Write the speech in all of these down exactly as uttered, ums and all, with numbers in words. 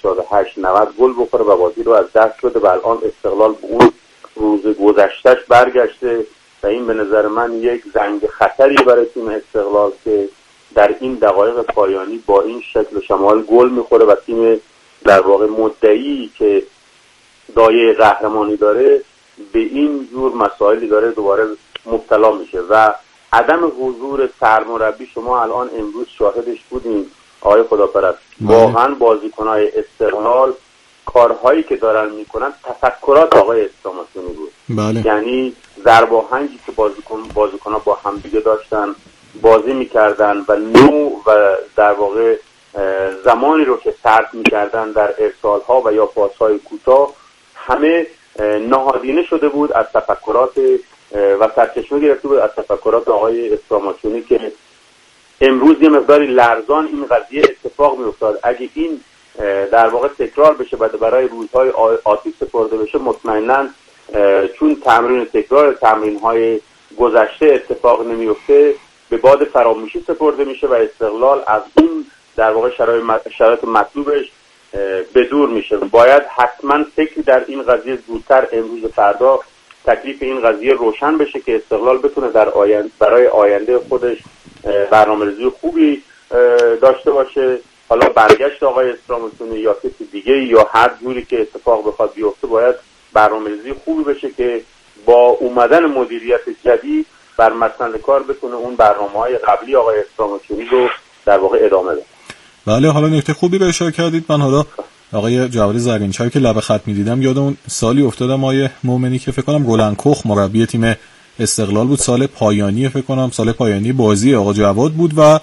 هشتاد و هشت نود گل بخوره و بازی رو از دست بده و الان استقلال به اون روز گذشتهش برگشته و این به نظر من یک زنگ خطری برای تیم استقلال که در این دقایق پایانی با این شکل و شمال گل میخوره و تیم در واقع مدعی که دایه قهرمانی داره به این جور مسائلی داره دوباره مبتلا میشه و عدم حضور سرمربی شما الان امروز شاهدش بودیم آقای خداپرست. واقعا بازیکن‌های استقلال کارهایی که دارن میکنن تفکرات آقای استاماسونی بود. بله. یعنی ضرباهنگی که بازیکن بازیکن‌ها با هم دیگه داشتن بازی میکردن و نوع و در واقع زمانی رو که صرف میکردن در ارسال‌ها و یا پاس‌های کوتاه همه نهادینه شده بود از تفکرات و سرچشمه گرفته بود از تفکرات آقای استاماسونی که امروز یه مقداری لرزان این قضیه اتفاق میافتاد. اگه این در واقع تکرار بشه بعد برای روزهای آتی سپرده بشه مطمئناً چون تمرین تکرار تمرین‌های گذشته اتفاق نمیفته به باد فراموشی سپرده میشه و استقلال از اون در واقع شرایط مطلوبش به دور میشه. باید حتما فکری در این قضیه زودتر امروز فردا تکلیف این قضیه روشن بشه که استقلال بتونه در آینده برای آینده خودش برنامه‌ریزی خوبی داشته باشه. حالا برگشت آقای استاماسونی یا کسی دیگه یا هر جوری که اتفاق بخواد بیفته باید برنامه‌ریزی خوبی بشه که با اومدن مدیریت جدید بر مسند کار بتونه اون برنامه‌های قبلی آقای استاماسونی رو در واقع ادامه بده. بله، حالا نکته خوبی رو اشاره کردید. من حالا آقای جواد زرینچی که لب خط می‌دیدم یاد اون سالی افتادم آقای مومنی که فکر کنم رولان کوخ مربی تیم استقلال بود، سال پایانی فکر کنم سال پایانی بازی آقا جواد بود و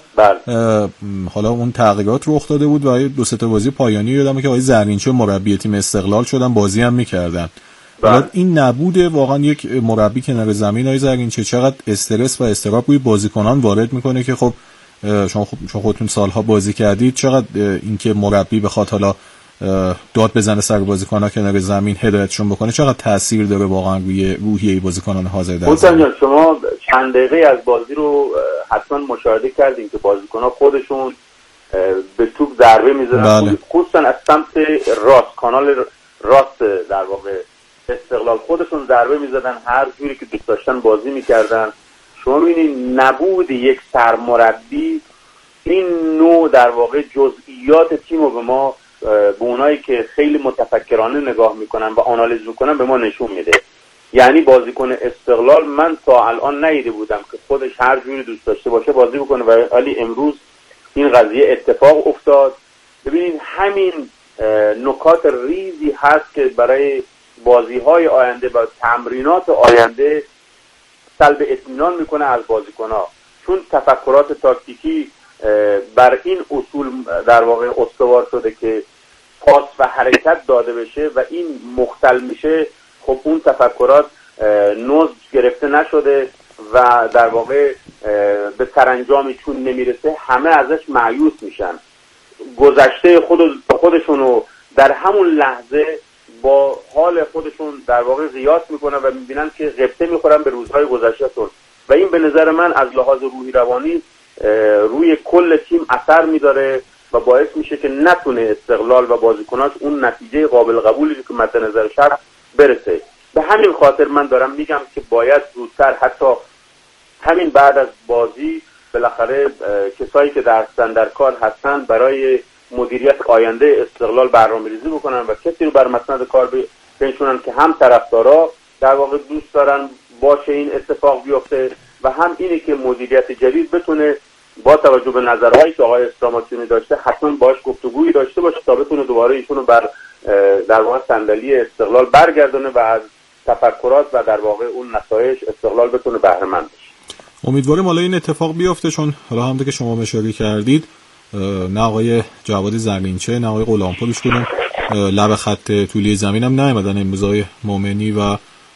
حالا اون تغییرات رخ داده بود و دو سه تا بازی پایانی یادمه که آقای زرینچی مربی تیم استقلال شدن بازی هم می‌کردن. حالا این نبوده واقعا یک مربی کنار زمین آقای زرینچی چقدر استرس و اضطراب روی بازیکنان وارد میکنه که خب شما شما خودتون سالها بازی کردید، چقدر اینکه مربی بخواد حالا داد بزنه سر بازیکن‌ها کنار زمین هدایتشون بکنه چقدر تاثیر داره واقعا روی روحیه بازیکنان حاضر در زمین. شما چند دقیقه از بازی رو حتما مشاهده کردین که بازیکن‌ها خودشون به توپ ضربه می‌زدن. بله. خصوصا از سمت راست کانال راست در واقع استقلال خودشون ضربه می‌زدن، هر جوری که دوست داشتن بازی می‌کردن. شما می‌بینید نبود یک سرمربی این نوع در واقع جزئیات تیم رو به ما به اونایی که خیلی متفکرانه نگاه میکنن و آنالیز میکنن به ما نشون میده. یعنی بازیکن استقلال من تا الان ندیده بودم که خودش هر جوری دوست داشته باشه بازی بکنه و ولی امروز این قضیه اتفاق افتاد. ببینید همین نکات ریزی هست که برای بازی‌های آینده و تمرینات آینده سلب اطمینان میکنه از بازیکن‌ها، چون تفکرات تاکتیکی بر این اصول در واقع استوار شده که پاس و حرکت داده بشه و این مختل میشه. خب اون تفکرات نوز گرفته نشده و در واقع به سرانجامی چون نمیرسه همه ازش مایوس میشن. گذشته خود خودشونو در همون لحظه با حال خودشون در واقع قیاس میکنن و میبینن که غبطه میخورن به روزهای گذشتهشون و این به نظر من از لحاظ روحی روانی روی کل تیم اثر میذاره و باعث میشه که نتونه استقلال و بازیکناش اون نتیجه قابل قبولی که مد نظر شهر برسه. به همین خاطر من دارم میگم که باید زودتر حتی همین بعد از بازی بالاخره کسایی که درستن در کار هستن برای مدیریت آینده استقلال برنامه‌ریزی بکنن و کسی رو بر مسند کار بنشونن که هم طرفدارا در واقع دوست دارن باشه این اتفاق بیفته و هم اینه که مدیریت جدید بتونه با توجه به نظرهایی که آقای استاماسونی داشته حتما باش گفتگویی داشته باشه تا بتونه دوباره ایشونو بر در واقع صندلی استقلال برگردونه و از تفکرات و در واقع اون نتایج استقلال بتونه بهره مند بشه. امیدواریم حالا این اتفاق بیفته، چون حالا همونطور که شما اشاره کردید نه آقای جواد زرینچه نه آقای غلامپور کدوم لب خط طولی زمین هم نیومدن امروز آقای مومنی و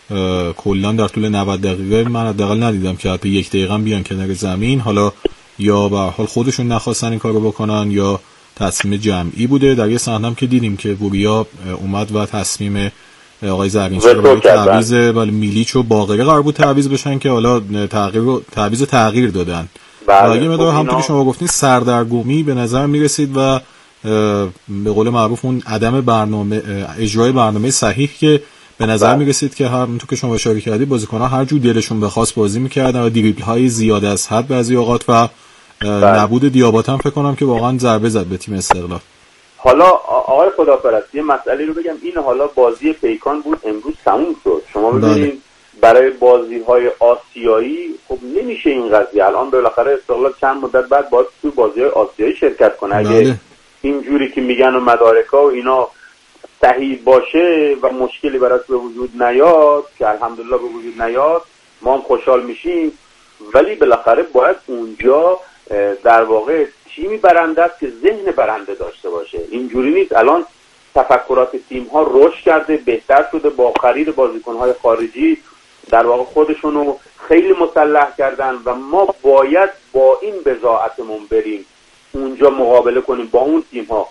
کلا در طول نود دقیقه من حداقل ندیدم که حتی یک دقیقه هم بیان کنار زمین. حالا یا به حال خودشون نخواستن این کارو بکنن یا تصمیم جمعی بوده. در یه صحنه هم که دیدیم که وریا اومد و تصمیم آقای زرینچی رو برای تعویض ولی میلیچ و باقری قرار بود تعویض بشن که حالا تغییر تعویض تغییر دادن. بله. اگه مدار همونطور که شما گفتین سردرگمی به نظر میرسید و به قول معروف اون عدم برنامه اجرای برنامه صحیح که به نظر می رسید که هر اونطور که شما اشاره کردی بازیکن‌ها هر جو دلشون بخواست بازی می‌کردن و دریبل های زیاد از حد بعضی اوقات و نبود دیابات هم فکر کنم که واقعا ضربه زد به تیم استقلال. حالا آقای خداپرست یه مسئله رو بگم، این حالا بازی پیکان بود امروز تموم شد. شما ببینید برای بازی‌های آسیایی خب نمیشه این قضیه. الان بالاخره استقلال چند مدت بعد باید تو بازی‌های آسیایی شرکت کنه. اگه بله. اینجوری که میگن و مدارک‌ها و اینا صحیح باشه و مشکلی براش به وجود نیاد که الحمدلله به وجود نیاد ما هم خوشحال میشیم، ولی بالاخره باید اونجا در واقع تیمی برنده است که ذهن برنده داشته باشه. اینجوری نیست. الان تفکرات تیم‌ها رشد کرده، بهتر شده، با خرید بازیکن‌های خارجی در واقع خودشونو خیلی مسلح کردن و ما باید با این بضاعتمون بریم اونجا مقابله کنیم با اون تیم‌ها.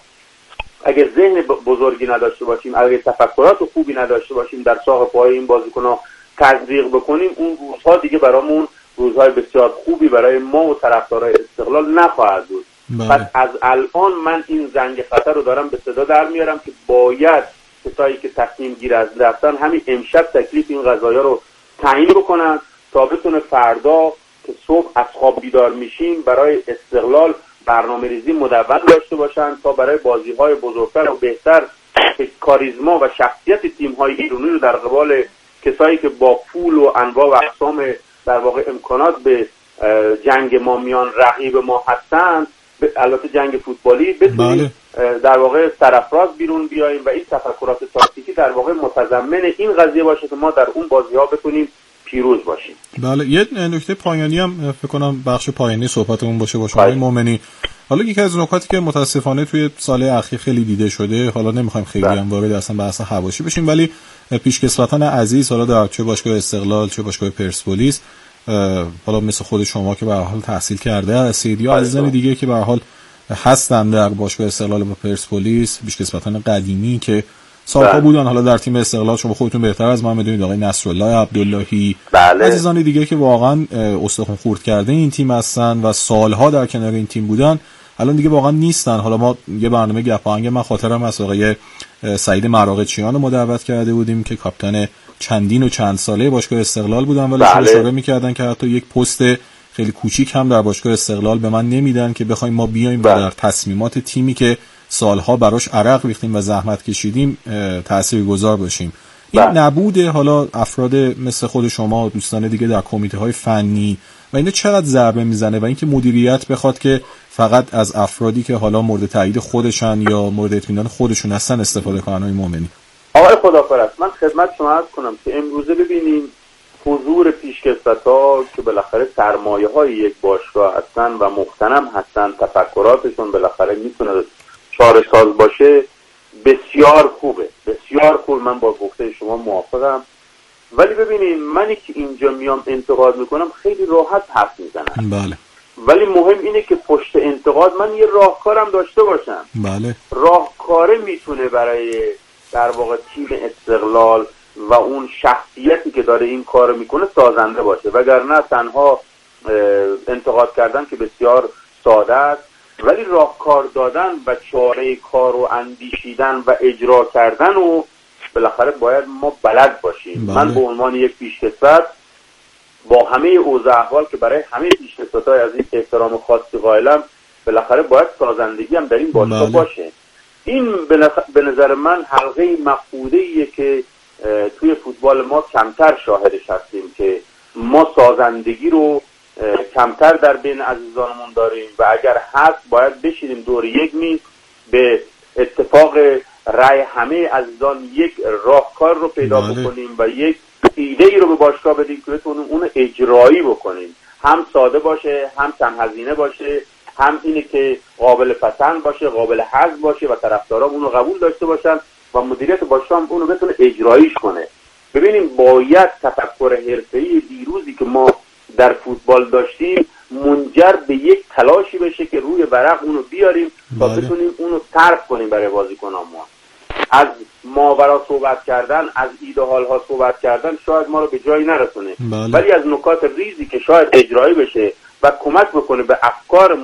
اگه ذهن بزرگی نداشته باشیم، اگه تفکرات خوبی نداشته باشیم در ساق پای این بازیکن‌ها تزریق بکنیم، اون روزها دیگه برامون روزهای بسیار خوبی برای ما و طرفدارای استقلال نخواهد بود. پس از الان من این زنگ خطر رو دارم به صدا در میارم که باید کسایی که تصمیم گیر از رفتن همین امشب تکلیف این قضایا رو تعیین بکنن تا بتونه فردا که صبح از خواب بیدار میشیم برای استقلال برنامه ریزی مدون داشته باشن تا برای بازی‌های بزرگتر و بهتر کاریزما و شخصیت تیم‌های ایرانی رو در قبال کسایی که با پول و انواع و اقسام در واقع امکانات به جنگ ما میان، رقیب ما هستن، البته جنگ فوتبالی، بتونیم در واقع سرافراز بیرون بیاییم و این تفکرات تاکتیکی در واقع متضمن این قضیه باشه که ما در اون بازی‌ها بتونیم پیروز باشیم. بله، یه نکته پایانی هم فکر کنم بخش پایانی صحبتمون باشه با شما مومنی. حالا یکی از نکاتی که متاسفانه توی سال اخیر خیلی دیده شده، حالا نمیخوایم خیلی هم وارد اصلا بحث حواشی بشیم، ولی پیشکسوتان عزیز حالا در چه باشگاه استقلال چه باشگاه پرسپولیس، حالا مثل خود شما که به هر حال تحصیل کرده هستید یا عزیزان دیگه که به هر حال هستن در باشگاه استقلال و پرسپولیس، پیشکسوتان قدیمی که سالها بودن حالا در تیم استقلال، شما خودتون بهتر از من میدونید، آقای نصرالله عبداللهی، بله. عزیزان دیگه که واقعا استخوان خورد کرده این تیم هستن و سالها در کنار این تیم بودن، الان دیگه واقعا نیستن. حالا ما یه برنامه گپاهنگ من خاطرم از آقای سعید مراغچیان رو دعوت کرده بودیم که کاپیتان چندین و چند ساله باشگاه استقلال بودن، ولی بله. اشاره می‌کردن که حتی یک پست خیلی کوچیک هم در باشگاه استقلال به من نمیدن که بخوایم ما بیایم و در تصمیمات تیمی که سالها براش عرق ریختیم و زحمت کشیدیم تاثیرگذار باشیم. این نبود حالا افراد مثل خود شما و دوستان دیگه در کمیته های فنی و اینا چقدر ضربه میزنه و اینکه مدیریت بخواد که فقط از افرادی که حالا مورد تایید خودشن یا مورد اطمینان خودشون هستن استفاده کنن. های مومنی آقای خداپرست، من خدمت شما عرض کنم که امروزه ببینیم حضور پیشکسوت‌ها که بالاخره سرمایه‌های یک باشگاه هستن و مقتنم هستن، تفکراتشون بالاخره میتونه چاره ساز باشه، بسیار خوبه، بسیار خوب. من با گفته شما موافقم، ولی ببینید منی که اینجا میام انتقاد میکنم خیلی راحت حرف میزنم، بله، ولی مهم اینه که پشت انتقاد من یه راهکارم داشته باشم. بله، راهکاره میتونه برای در واقع تیم استقلال و اون شخصیتی که داره این کارو میکنه سازنده باشه، وگرنه تنها انتقاد کردن که بسیار ساده است، ولی راهکار دادن و چاره کار و اندیشیدن و اجرا کردن و بالاخره باید ما بلد باشیم. بله. من به عنوان یک پیشکسوت با همه اوضاع احوال که برای همه پیشکسوت‌های از این احترام خاصی قائلم، بالاخره باید سازندگی هم در این باشگاه بله. باشه. این به نظر من حلقه مفقوده‌ایه که توی فوتبال ما کمتر شاهدش هستیم که ما سازندگی رو کمتر در بین عزیزانمون داریم و اگر هست باید بشینیم دور یک میز به اتفاق رأی همه عزیزان یک راهکار رو پیدا بله. بکنیم و یک ایده ای رو به باشگاه بدیم که بتونیم اون اجرایی بکنیم، هم ساده باشه، هم کم هزینه باشه، هم اینه که قابل پسند باشه، قابل هضم باشه و طرفدارا اون رو قبول داشته باشن و مدیریت باشگاه اون رو بتونه اجراییش کنه. ببینیم باید تفکر حرفه‌ای دیروزی که ما در فوتبال داشتیم منجر به یک تلاشی بشه که روی ورق اونو بیاریم تا بله. بتونیم اونو طرح کنیم برای بازیکنان ما. از ماورا صحبت کردن، از ایده حال‌ها صحبت کردن شاید ما رو به جایی نرسونه، بله. ولی از نکات ریزی که شاید اجرایی بشه و کمک بکنه به افکارمون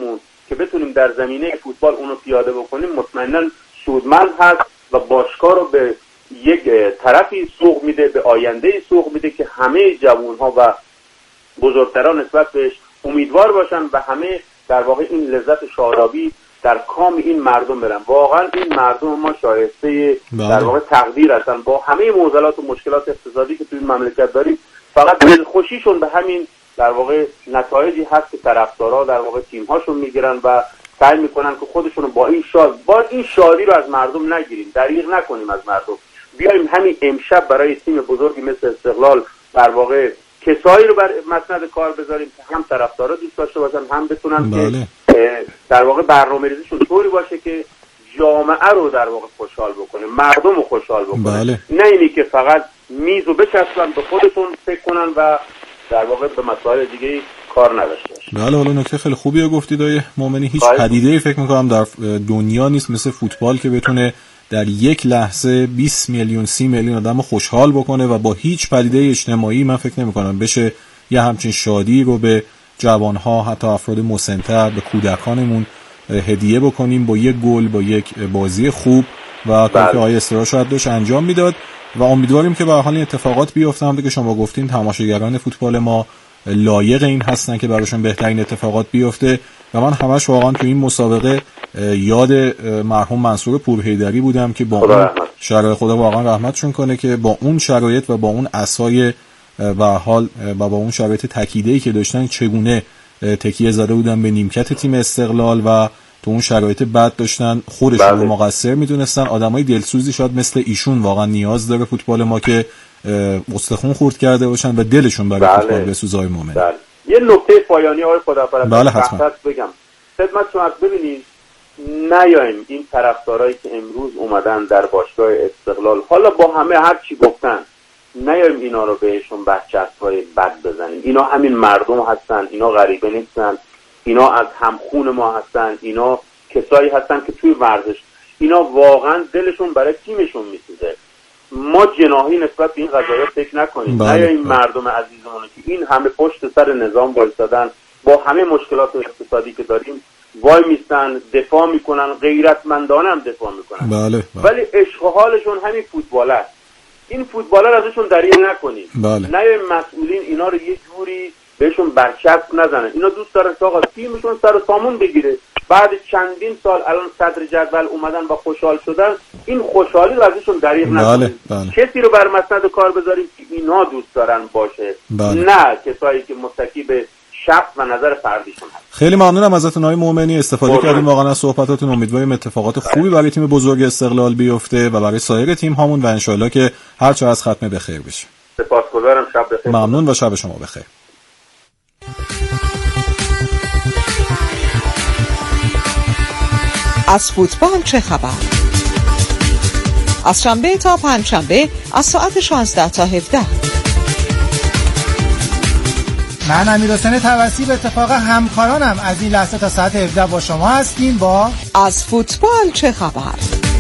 که بتونیم در زمینه فوتبال اونو پیاده بکنیم مطمئنا سودمند هست و باشگاه رو به یک طرفی سوق میده، به آینده سوق میده که همه جوانها و بزرگتران نسبت بهش امیدوار باشن و همه در واقع این لذت شادابی در کام این مردم برن. واقعا این مردم ما شایسته در واقع تقدیر هستن با همه معضلات و مشکلات اقتصادی که توی این مملکت داریم. فقط خوشیشون به همین در واقع نتایجی هست که طرفدارا در واقع تیم‌هاشون میگیرن و سعی میکنن که خودشون با این شاد با این شادی رو از مردم نگیریم، دریغ نکنیم از مردم. بیایم همین امشب برای تیم بزرگی مثل استقلال در واقع کسایی رو بر مسند کار بذاریم که هم طرفدارا دوست داشته باشن، هم بتونن بله. که در واقع برنامه‌ریزیشون طوری باشه که جامعه رو در واقع خوشحال بکنه، مردم رو خوشحال بکنه. بله. نه اینی که فقط میزو بچسبن به خودشون فکر کنن و در واقع به مسائل دیگه کار نداشته باشن. بله، حالا نکته خیلی خوبی گفتید آقای مومنی. هیچ پدیده‌ای فکر می‌کنم در دنیا نیست مثل فوتبال که بتونه در یک لحظه بیست میلیون سی میلیون آدم خوشحال بکنه و با هیچ پدیده اجتماعی من فکر نمی‌کنم بشه یه همچین شادی رو به جوانها، حتی افراد مسن‌تر، به کودکانمون هدیه بکنیم با یک گل، با یک بازی خوب و کاری که آقای استرا شاید داشت انجام میداد و امیدواریم که به هر حال این اتفاقات بیفته. هم دیگه شما گفتین تماشاگران فوتبال ما لایق این هستن که براشون بهترین اتفاقات بیفته و من همش واقعا تو این مسابقه یاد مرحوم منصور پورحیدری بودم که با اون شرایط، خدا واقعا رحمتشون کنه، که با اون شرایط و با اون عصای به حال و با اون شرایط تکیده‌ای که داشتن چگونه تکیه زده بودن به نیمکت تیم استقلال و تو اون شرایط بد داشتن خودشون رو مقصر میدونستن. آدمای دلسوزی شاید مثل ایشون واقعا نیاز داره فوتبال ما که استخون خورد کرده باشن و دلشون برای بله. فوتبال بسوزه. های مومن بله. یه نکته پایانی آقای خداپرست بله حتما بگم خدمتتون. ببینید نیایم این طرفدارایی که امروز اومدن در باشگاه استقلال، حالا با همه هر چی گفتن، نیایم اینا رو بهشون بچه‌های بد بزنیم. اینا همین مردم هستن، اینا غریبه نیستن، اینا از همخون ما هستن، اینا کسایی هستن که توی ورزش اینا واقعا دلشون برای تیمشون میسوزه. ما جناحی نسبت به این قضايا فکر نکنیم. بله. نه این مردم عزیزمون که این همه پشت سر نظام وایسادن، با همه مشکلات اقتصادی که داریم وای میستن، دفاع میکنن، غیرتمندانه هم دفاع میکنن. بله. بله. ولی عشق و حالشون همین فوتبال است. این فوتبالر ازشون دریغ نکنیم. بله. نه مسئولین اینا رو یه جوری بهشون برچسب نزنن. اینا دوست دارن که آقا تیمشون سر و سامون بگیره. بعد چندین سال الان صدر جدول اومدن و خوشحال شدن، این خوشحالی رو ازشون دریغ نکنیم. بله. بله. کسی رو بر مسند کار بذاریم که اینا دوست دارن باشه. بله. نه کسایی که متکی به شخص و نظر فردیشون هست. خیلی ممنونم ازتون آقای مومنی، استفاده بله. کردیم واقعا از صحبتاتون. امیدواریم اتفاقات خوبی برای تیم بزرگ استقلال بیفته و برای سایر تیم هامون و ان شاءالله که هر چه از ختمه بخیر بشه. سپاسگزارم. شب بخیر. ممنون و شب شما بخیر. از فوتبال چه خبر؟ از شنبه تا پنجشنبه از ساعت شانزده تا هفده. من امیرحسین توسی به اتفاق همکارانم از این لحظه تا ساعت هفده با شما هستیم با از فوتبال چه خبر.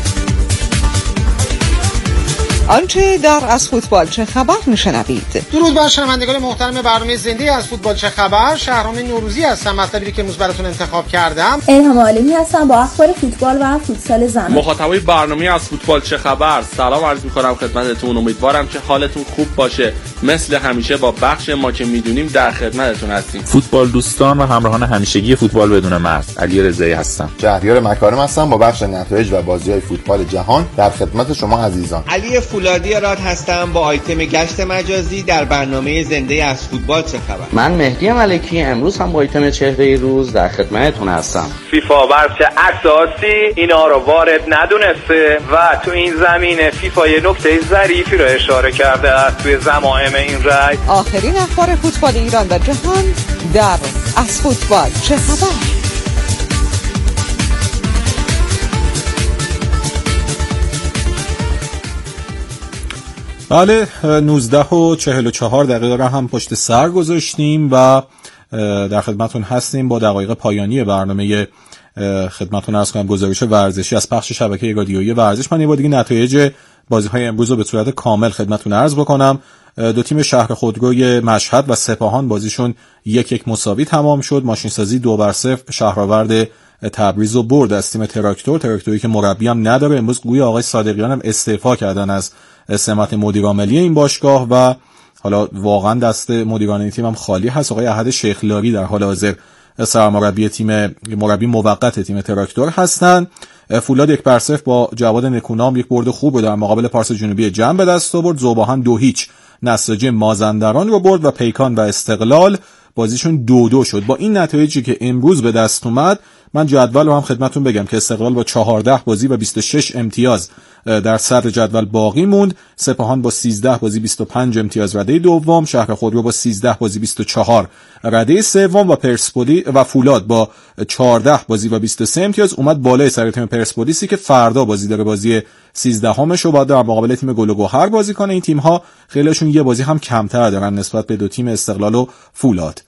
آنچه در از فوتبال چه خبر میشنوید. درود بر شنوندگان محترم برنامه زنده از فوتبال چه خبر. شهرام نوروزی هستم. مطلبی که امروز براتون انتخاب کردم. الهام عالمی هستم با اخبار فوتبال و فوتسال زنان. مخاطبای برنامه از فوتبال چه خبر، سلام عرض می‌کنم خدمتتون. امیدوارم که حالتون خوب باشه. مثل همیشه با بخش ما که میدونیم در خدمتتون هستیم. فوتبال دوستان و همراهان همیشگی فوتبال بدون مرز، علی رضایی هستم. شهریار مکارم هستم با بخش نتایج و بازی‌های فوتبال جهان در خدمت شما عزیزان. علی فولادی راد هستم با آیتم گشت مجازی در برنامه زنده از فوتبال چه خبر. من مهدی ملکی امروز هم با آیتم چهره روز در خدمتتون هستم. فیفا بر اساسی اینا رو وارد ندونسته و تو این زمینه فیفا یه نکته ظریفی رو اشاره کرده است توی ضمائم این رأی. آخرین اخبار فوتبال ایران و جهان در از فوتبال چه خبر. بله، نوزده و چهل و چهار دقیقه را هم پشت سر گذاشتیم و در خدمتون هستیم با دقایق پایانی برنامه. خدمتون عرض کنم گزارش ورزشی از پخش شبکه رادیویی ورزش. من یه بار دیگه نتایج بازی‌های امروز رو به صورت کامل خدمتتون عرض بکنم. دو تیم شهر خودروی مشهد و سپاهان بازیشون یک یک مساوی تمام شد. ماشینسازی دو بر صفر شهرآورد تبریز رو برد از تیم تراکتور. تراکتوری که مربی هم نداره، امروز گویا آقای صادقیان هم استعفا کردن از سمت مدیر عاملی این باشگاه و حالا واقعا دست مدیران این تیم هم خالی هست. آقای احد شیخلاری در حال حاضر سرمربی تیم مربی موقت تیم تراکتور هستند. فولاد یک بر صفر با جواد نکونام یک برد خوب رو در مقابل پارس جنوبی جم به دست آورد. ذوباهن دو هیچ نساجی مازندران رو برد و پیکان و استقلال بازیشون دو دو شد. با این نتایجی که امروز به دست اومد من جدول رو هم خدمتون بگم که استقلال با چهارده بازی و بیست و شش امتیاز در صدر جدول باقی موند. سپاهان با سیزده بازی بیست و پنج امتیاز رده دوم، شهر خودرو با سیزده بازی بیست و چهار رده سوم و پرسپولیس و فولاد با چهارده بازی و بیست و سه امتیاز اومد بالای سر تیم پرسپولیسی که فردا بازی داره، بازی سیزدهمش رو بعد در مقابل تیم گل و گوهر بازی کنه. این تیم ها خیلیشون یه بازی هم کمتر دارن نسبت به دو تیم استقلال و فولاد.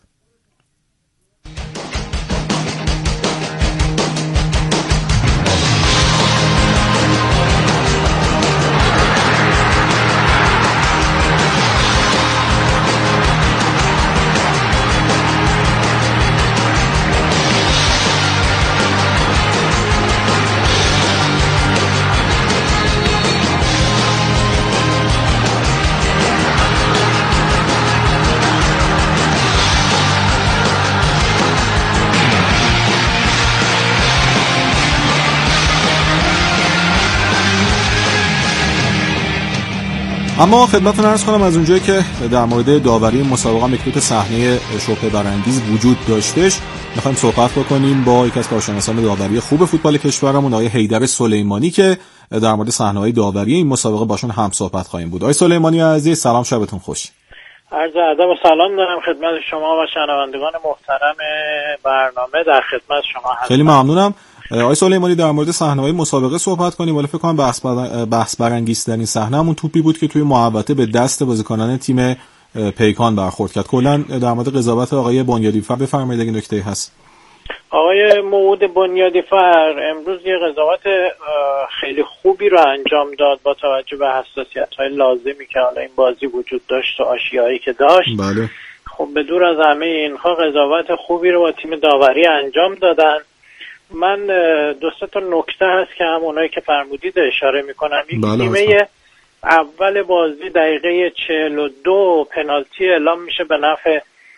اما خدمتتون عرض کنم از اونجایی که در مورد داوری مسابقه هم یک دو صحنه شبهه برانگیز وجود داشتش، می‌خوایم صحبت بکنیم با یک از کارشناسان داوری خوب فوتبال کشورمون آقای حیدر سلیمانی که در مورد صحنه‌های داوری این مسابقه باشون هم صحبت خواهیم بود. آقای سلیمانی عزیز سلام، شبتون خوش. عرض ادب و سلام دارم خدمت شما و شنوندگان محترم برنامه. در خدمت شما هستم. خیلی ممنونم. آقای سلیمانی در مورد صحنه‌های مسابقه صحبت کنیم. ولی فکر کنم بحث بر... بحث برانگیزترین صحنه همون توپی بود که توی محوطه به دست بازیکنان تیم پیکان برخورد کرد. کلا در مورد قضاوت آقای بنیادی‌فر بفرمایید اگه نکته‌ای هست. آقای موعود بنیادی‌فر امروز یه قضاوت خیلی خوبی رو انجام داد با توجه به حساسیت‌های لازمی که حالا این بازی وجود داشت و آشیایی که داشت. بله. خب به دور از همه اینها قضاوت خوبی رو با تیم داوری انجام دادن. من دو سه تا نکته هست که همونایی که فرمودید اشاره میکنم. یک نیمه اول بازی دقیقه چهل و دو پنالتی اعلام میشه به نفع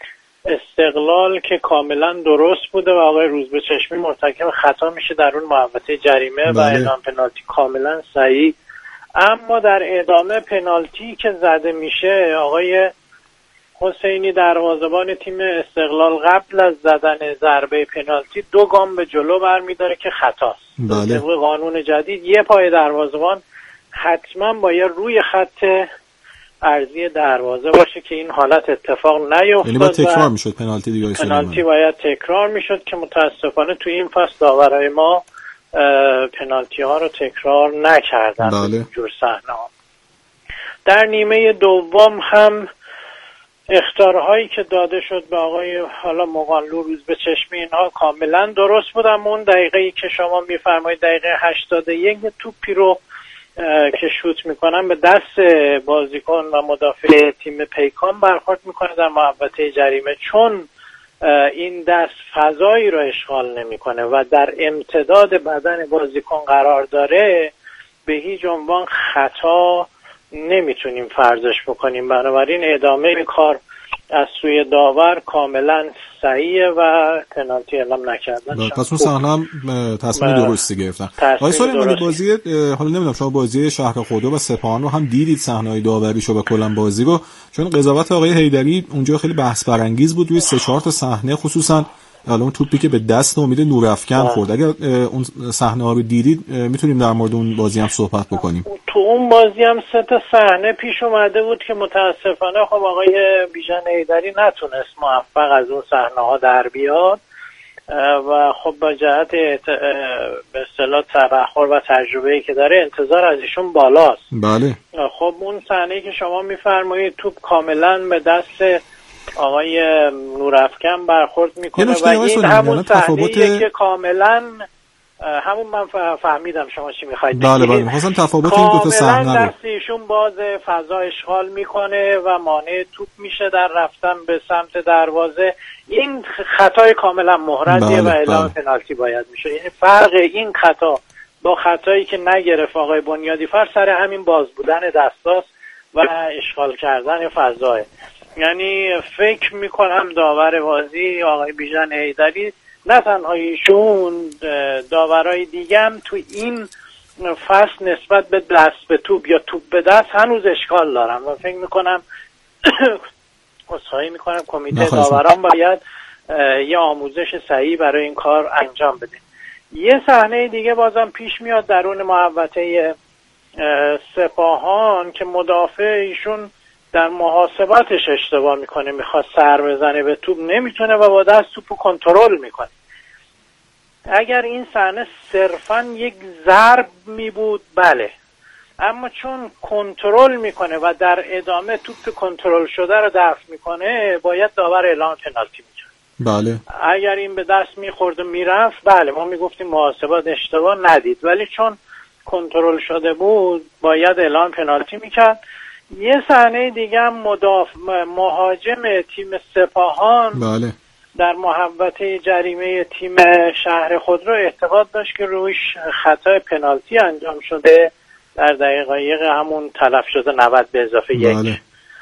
استقلال که کاملا درست بوده و آقای روزبه‌چشمی مرتکب خطا میشه در اون محوطه جریمه بله. و اعلام پنالتی کاملا صحیح. اما در ادامه پنالتی که زده میشه آقای حسینی دروازه‌بان تیم استقلال قبل از زدن ضربه پنالتی دو گام به جلو برمی‌داره که خطاست. بله. طبق قانون جدید یه پای دروازه‌بان حتما باید روی خط ارضی دروازه باشه که این حالت اتفاق نیفتاد. یعنی باید تکرار میشد پنالتی دیگه. پنالتی باید تکرار میشد که متاسفانه تو این فصل داورای ما پنالتی ها رو تکرار نکردن. بله. جور صحنه‌ها. در نیمه دوم هم اخطارهایی که داده شد به آقای حالا مقانلو روزبه‌چشمی اینها کاملا درست بود. اما اون دقیقه‌ای که شما میفرمایید دقیقه هشتاد و یک توپی رو که شوت میکنن به دست بازیکن و مدافع تیم پیکان برخورد میکنه در محوطه جریمه، چون این دست فضایی رو اشغال نمیکنه و در امتداد بدن بازیکن قرار داره به هیچ عنوان خطا نمیتونیم فرضش بکنیم. بنابراین ادامه کار از سوی داور کاملا صحیحه و پنالتی اعلام نکردن. پس اون صحنه هم تصمیم درستی گرفتن. آقای سلیمانی بازی حالا نمیدونم شما بازی شهر خودرو و سپاهان رو هم دیدید صحنه‌های داوریشو و کلا بازی رو، چون قضاوت آقای حیدری اونجا خیلی بحث برانگیز بود روی سه چهار تا صحنه، خصوصا حالا اون توپی که به دست امید نورافکن خورد. اگر اون صحنه ها رو دیدید میتونیم در مورد اون بازی هم صحبت بکنیم. تو اون بازی هم سه تا صحنه پیش اومده بود که متاسفانه خب آقای بیژن حیدری نتونست موفق از اون صحنه ها در بیاد و خب با جهت به اصطلاح تبحر و تجربه‌ای که داره انتظار از ایشون بالاست. بله. خب اون صحنه‌ای که شما میفرمایید توپ کاملا به دست آقای نورافکن برخورد میکنه و این همون صحنه‌ایه که کاملا همون من فهمیدم شما چی میخواید بگید. بله بله می‌خواستم تفاوت این دو تا صحنه رو دست ایشون باز فضا اشغال میکنه و مانع توپ میشه در رفتن به سمت دروازه. این خطای کاملا محرزیه بله، و اعلام بله. پنالتی باید میشه. یعنی فرق این خطا با خطایی که نگرفت آقای بنیادی فر سر همین باز بودن دستاست و اشغال کردن فضاه. یعنی فکر میکنم داور بازی آقای بیژن حیدری نه تنها ایشون، داورای دیگه هم تو این فصل نسبت به دست به توپ یا توپ به دست هنوز اشکال دارن و فکر میکنم اصحایی میکنم کمیته داوران باید یه آموزش صحیح برای این کار انجام بده. یه صحنه دیگه بازم پیش میاد درون محوطه سپاهان که مدافع ایشون در محاسباتش اشتباه میکنه، میخواد سر بزنه به توپ نمیتونه و با دست توپو کنترل میکنه. اگر این صحنه صرفاً یک ضرب می بود بله، اما چون کنترل میکنه و در ادامه توپ کنترل شده رو دفع میکنه باید داور اعلام پنالتی میکنه. بله. اگر این به دست میخورد و میرفت بله ما میگفتیم محاسبات اشتباه ندید، ولی چون کنترل شده بود باید اعلام پنالتی میکرد. یه صحنه دیگه هم مدافع مهاجم تیم سپاهان بله. در محوطه جریمه تیم شهر خودرو اعتقاد داشت که رویش خطای پنالتی انجام شده در دقایق همون تلف شده نود به اضافه یک بله.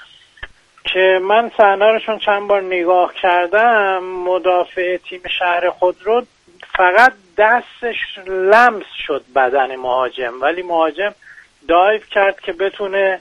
که من صحنه رو چون چند بار نگاه کردم مدافع تیم شهر خودرو فقط دستش لمس شد بدن مهاجم، ولی مهاجم دایو کرد که بتونه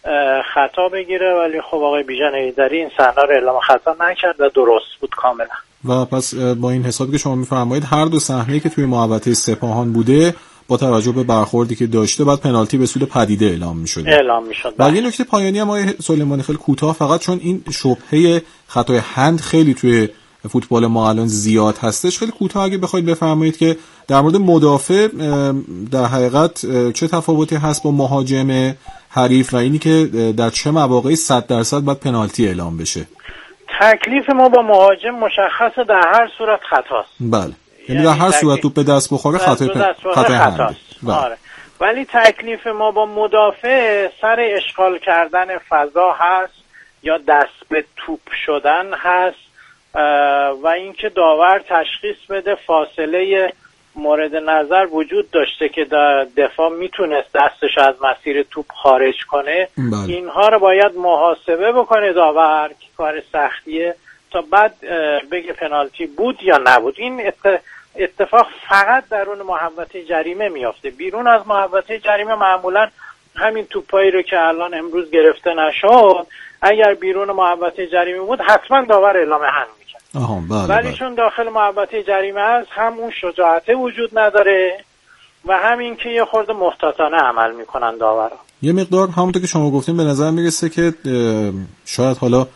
خطا بگیره، ولی خب آقای بیژن حیدری این صحنه رو اعلام خطا نکرد و درست بود کاملا. و پس با این حسابی که شما میفرمایید هر دو صحنه‌ای که توی محوطه سپاهان بوده با توجه به برخوردی که داشته بعد پنالتی به سود پدیده اعلام می‌شد. اعلام می‌شد. ولی یه نکته پایانی هم آقای سلیمانی خیلی کوتاه، فقط چون این شبهه خطای هند خیلی توی فوتبال ما الان زیاد هستش، خیلی کوتاه اگه بخواید بفرمایید که در مورد مدافع در حقیقت چه تفاوتی هست با مهاجم حریف و اینی که در چه مواقعی صد درصد باید پنالتی اعلام بشه؟ تکلیف ما با مهاجم مشخصه، در هر صورت خطاست. بله. یعنی, یعنی در هر صورت توپ به دست بخوره خطای خطای هنده. آره. ولی تکلیف ما با مدافع سر اشغال کردن فضا هست یا دست به توپ شدن هست و اینکه داور تشخیص بده فاصله مورد نظر وجود داشته که دفاع میتونست دستش از مسیر توپ خارج کنه. بله. اینها رو باید محاسبه بکنه داور که کار سختیه تا بعد بگه پنالتی بود یا نبود. این اتفاق فقط درون محوطه جریمه میافته. بیرون از محوطه جریمه معمولا همین توپایی رو که الان امروز گرفته نشد اگر بیرون محوطه جریمه بود حتما داور اعلام هند میکرد. آها بله. ولی بله. چون داخل محوطه جریمه است هم اون شجاعت وجود نداره و همین که یه خورده محتاطانه عمل میکنن داورا. یه مقدار همونطور که شما گفتیم به نظر میرسه که شاید حالا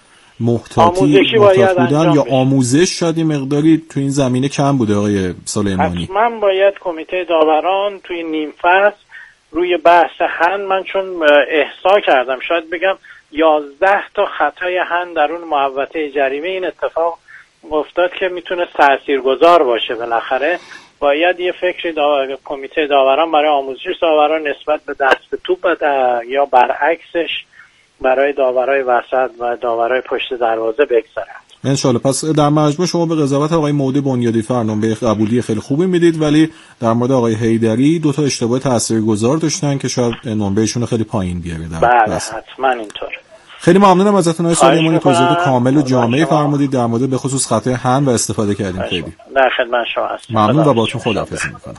محتاطی محتاط بودن یا آموزش شاید یه مقداری تو این زمینه کم بوده آقای سلیمانی. حتما باید کمیته داوران توی نیم فصل روی بحث هند، من چون احصا کردم شاید بگم یازده تا خطای هند در اون محوطه جریمه این اتفاق افتاد که میتونه تاثیرگذار باشه. بالاخره باید یه فکری داور... کمیته داوران برای آموزش داوران نسبت به دست به توپ یا برعکسش برای داورای وسط و داورای پشت دروازه بگذارند. انشالله. پس در مجموع شما به قضاوت آقای مودی بنیادی فرنامه قبولی خیلی خوبی میدید، ولی در مورد آقای حیدری دو تا اشتباه تاثیرگذار داشتن که شاید نمرهشون خیلی پایین بیاره. بله حتما اینطور. خیلی ممنونم ازتون آقای سلیمانی، توضیحات کامل و جامعی فرمودید در مورد به خصوص خطای هند و استفاده کردیم. خیلی در خدمت شما هستم. ممنون و باهاتون خداحافظی میکنم.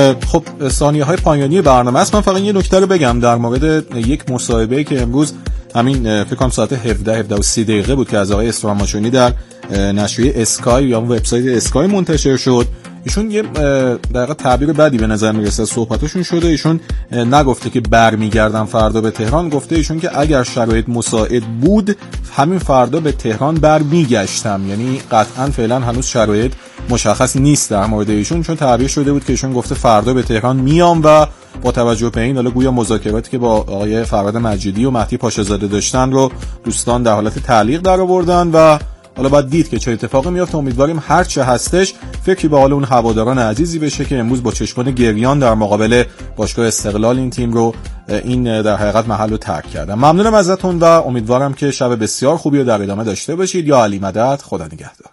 خب ثانیه های پایانی برنامه است. من فقط یه نکته رو بگم در مورد یک مصاحبه که امروز همین فکر کنم ساعت هفده هفده و سی دقیقه بود که از آقای استراماشونی در نشریه اسکای یا وبسایت اسکای منتشر شد. ایشون یه دقیقه تعبیر بدی به نظر میرسه صحبتشون شده. ایشون نگفته که برمیگردم فردا به تهران، گفته ایشون که اگر شرایط مساعد بود همین فردا به تهران برمیگشتم. یعنی قطعا فعلا هنوز شرایط مشخص نیست در مورد ایشون، چون تعبیر شده بود که ایشون گفته فردا به تهران میام و با توجه به این حالا گویا مذاکراتی که با آقای فرهاد مجیدی و مهدی پاشازاده داشتن رو دوستان در حالت تعلیق در آوردن و حالا باید دید که چه اتفاقی میفته. امیدواریم هر چه هستش فکری به حال اون هواداران عزیزی بشه که امروز با چشمان گریان در مقابل باشگاه استقلال این تیم رو این در حقیقت محل رو ترک کردن. ممنونم ازتون و امیدوارم که شب بسیار خوبی رو در ادامه داشته باشید. یا علی مدد، خدا نگهدار.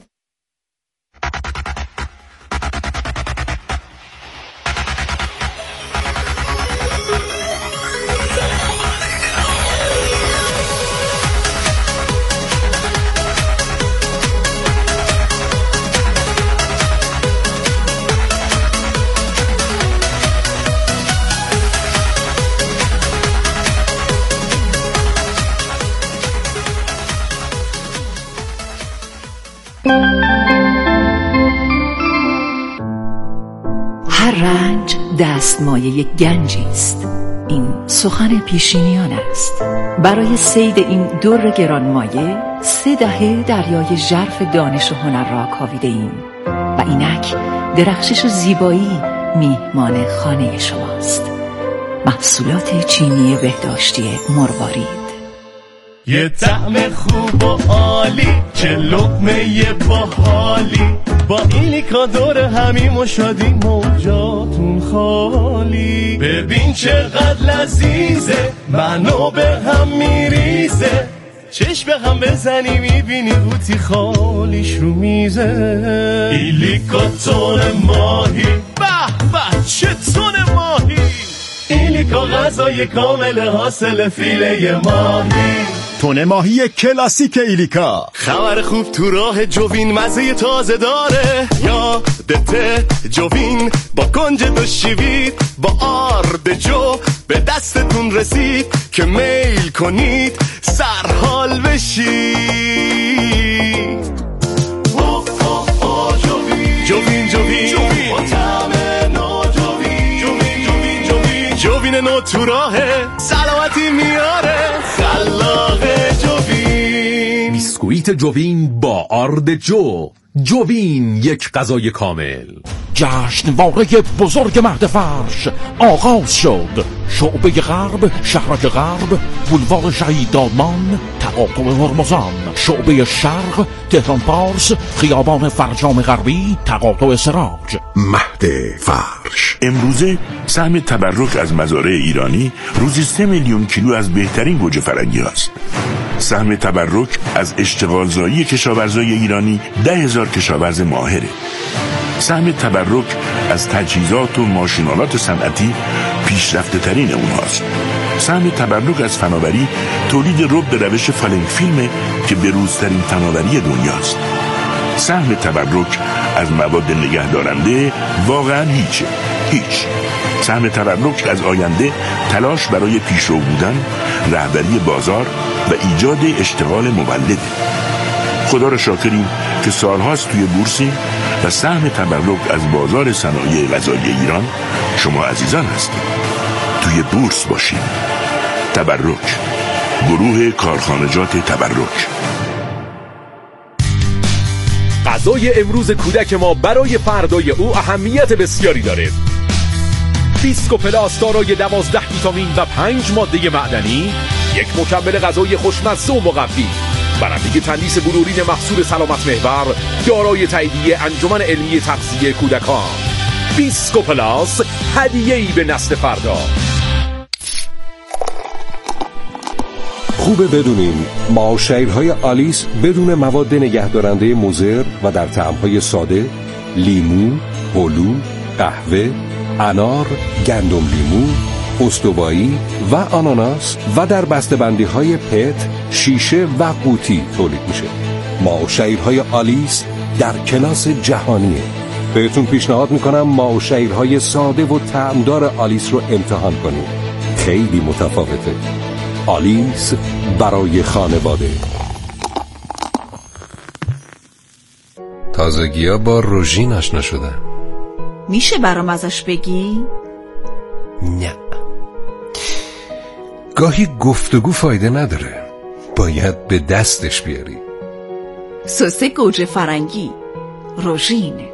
هر رنج دستمایه یک گنجی است. این سخن پیشینیان است. برای صید این در گرانمایه سه دهه دریای ژرف دانش و هنر را کاویده ایم و اینک درخشش و زیبایی میهمان خانه شماست. محصولات چینی بهداشتی مروارید. یه طعم خوب و عالی، چه لقمه باحالی، با ایلیکا دور همیم و شادی موجاتون خالی. ببین چقدر لذیذه، منو به هم میریزه، چشم به هم بزنی میبینی قوطی خالیش رو میزه. ایلیکا تون ماهی، به به چه تون ماهی، ایلیکا غذای کامل حاصل فیله ماهی. تون ماهی کلاسیک ایلیکا. خبر خوب تو راه جوین مزه تازه داره، یادته جوین با کنج دو شیوید با آرد جو به دستتون رسید که میل کنید سرحال بشید. اوه اوه اوه جوین جوین جوین با طعم نو جوین جوین جوین جوین جوین نو تو راهه سلامتی میاره خلاقه جوین. بیسکویت جوین با آرد جو. جوین یک غذای کامل. جشنواره بزرگ مهد فرش آغاز شد. شعبه غرب، شهرک غرب، بولوار شهید دادمان، تقاطع هرمزان. شعبه شرق، تهران پارس، خیابان فرجام غربی، تقاطع سراج. مهد فرش. امروزه سهم تبرک از مزارع ایرانی روزی سه میلیون کیلو از بهترین گوجه فرنگی هست. سهم تبرک از اشتغالزایی کشاورزای ایرانی ده هزار کشاورز ماهره. سهم تبرک از تجهیزات و ماشینالات صنعتی پیشرفته ترین اونهاست. سهم تبرک از فناوری تولید رب به روش فالنگ فیلمه که بروزترین فناوری دنیاست. سهم تبرک از مواد نگهدارنده واقعا هیچه، هیچ. سهم تبرک از آینده تلاش برای پیشرو بودن، رهبری بازار و ایجاد اشتغال مولده. خدا را شاکریم که سالهاست توی بورسیم و سهم تبرک از بازار صنایع غذایی ایران شما عزیزان هستید. توی بورس باشید. تبرک، گروه کارخانجات تبرک. غذای امروز کودک ما برای فردای او اهمیت بسیاری داره. بیسکو پلاس دارای دوازده ویتامین و پنج ماده معدنی، یک مکمل غذایی خوشمزه و مقوی. برنده تندیس بلورین محصول سلامت محور، دارای تاییدیه انجمن علمی تغذیه کودکان. بیسکو پلاس، هدیه‌ای به نسل فردا. خوبه بدونین معاشرهای آلیس بدون مواد نگهدارنده مضر و در طعم‌های ساده، لیمو، هلو، قهوه، انار، گندم لیمو، استوایی و آناناس و در بسته‌بندی‌های پت، شیشه و قوطی تولید میشه. معاشرهای آلیس در کلاس جهانیه. بهتون پیشنهاد میکنم معاشرهای ساده و طعمدار آلیس رو امتحان کنید. خیلی متفاوته. آلیس برای خانواده. تازگی‌ها با روژین آشنا شدم. میشه برام ازش بگی؟ نه، گاهی گفتگو فایده نداره، باید به دستش بیاری. سس گوجه فرنگی، روژین.